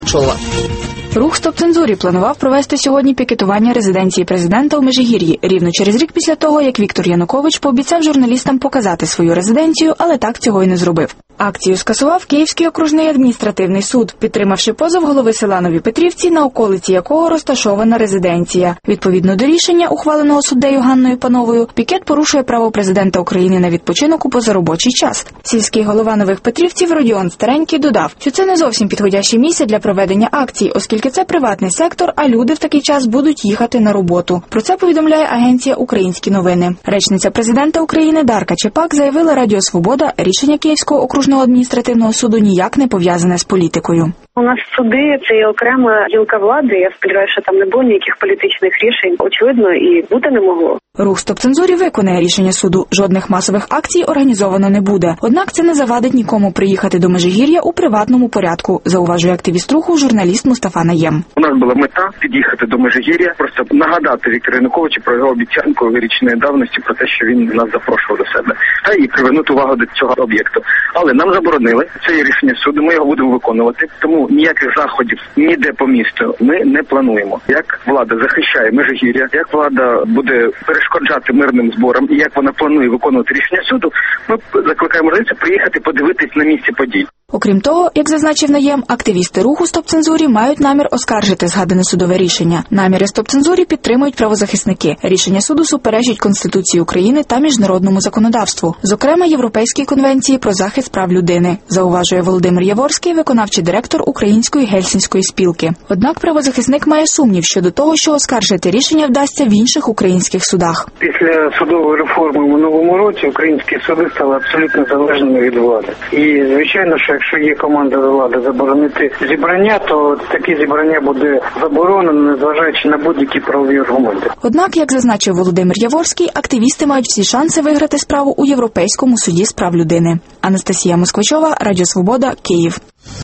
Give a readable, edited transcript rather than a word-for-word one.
Рух «Стоп цензурі» планував провести сьогодні пікетування резиденції президента у Межигір'ї, рівно через рік після того, як Віктор Янукович пообіцяв журналістам показати свою резиденцію, але так цього й не зробив. Акцію скасував Київський окружний адміністративний суд, підтримавши позов голови села Нові Петрівці, на околиці якого розташована резиденція. Відповідно до рішення, ухваленого суддею Ганною Пановою, пікет порушує право президента України на відпочинок у позаробочий час. Сільський голова Нових Петрівців Родіон Старенький додав, що це не зовсім підходяще місце для проведення акцій, оскільки це приватний сектор, а люди в такий час будуть їхати на роботу. Про це повідомляє агенція «Українські новини». Речниця президента України Дарка Чепак заявила Радіо Свобода, рішення Київського окружного адміністративного суду ніяк не пов'язане з політикою. У нас суди – це окрема гілка влади. Я сподіваюся, що там не було ніяких політичних рішень. Очевидно, і бути не могло. Рух «Стоп цензурі» виконає рішення суду. Жодних масових акцій організовано не буде. Однак це не завадить нікому приїхати до Межигір'я у приватному порядку, зауважує активіст руху журналіст Мустафа Наєм. У нас була мета під'їхати до Межигір'я, просто нагадати Віктору Януковичу про його обіцянку річної давності, про те, що він нас запрошував до себе, та і привернути увагу до цього об'єкту. Але нам заборонили, це є рішення суду, ми його будемо виконувати, тому ніяких заходів ніде по місту ми не плануємо. Як влада захищає Межигір'я, як влада буде перешкоджати мирним зборам і як вона планує виконувати рішення суду, ми закликаємо журналістів приїхати подивитись на місці подій. Окрім того, як зазначив Наєм, активісти руху «Стоп цензурі» мають намір оскаржити згадане судове рішення. Наміри «Стоп цензурі» підтримують правозахисники. Рішення суду суперечить Конституції України та міжнародному законодавству, зокрема Європейській конвенції про захист прав людини, зауважує Володимир Яворський, виконавчий директор Української гельсінської спілки. Однак правозахисник має сумнів щодо того, що оскаржити рішення вдасться в інших українських судах. Після судової реформи в минулому році українські суди стали абсолютно залежними від влади. І, звичайно, що якщо є команда влади заборонити зібрання, то таке зібрання буде заборонено, незважаючи на будь-які правові аргументи. Однак, як зазначив Володимир Яворський, активісти мають всі шанси виграти справу у Європейському суді з прав людини. Анастасія Москвичова, Радіо Свобода, Київ.